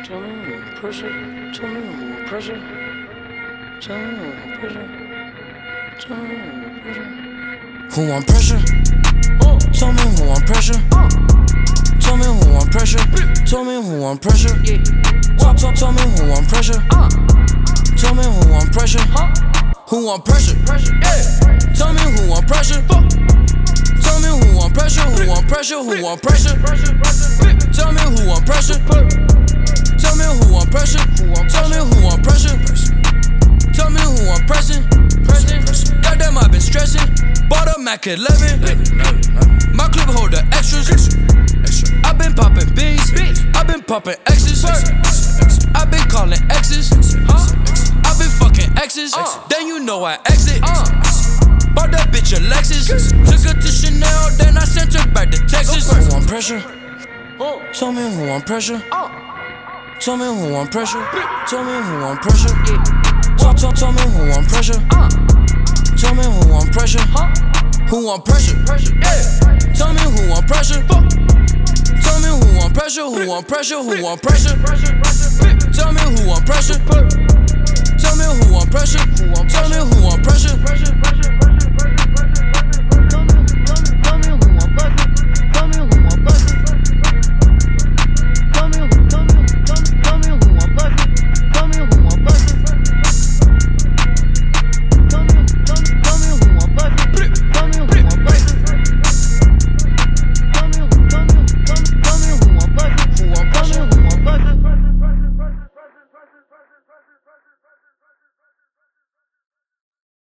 Tell me more pressure. Tell me more pressure. Tell me more pressure. Tell me more pressure. Who want pressure? Tell me who want pressure. Tell me who want pressure. Tell me who want pressure. Tell me who want pressure. Tell me who want pressure. Who want pressure? Tell me who want pressure. Tell me who want pressure. Who want pressure? Who want pressure? Tell me who want pressure. Tell me who want pressure. Tell me who want pressure. Tell me who want pressing. Goddamn, I've been stressing. Bought a Mac 11. My clip hold the extras. I've been popping beans. I've been popping X's. I've been calling X's. I've been fucking X's. Then you know I exit. Bought that bitch a Lexus. Took her to Chanel, then I sent her back to Texas. Who want pressure? Tell me who want pressure. Tell me who want pressure. Tell me who want pressure. Tell me who want pressure. Tell me who want pressure. Who want pressure? Tell me who want pressure. Tell me who want pressure. Who want pressure? Who want pressure? Tell me who want pressure. Tell me who want pressure. Tell me who want pressure.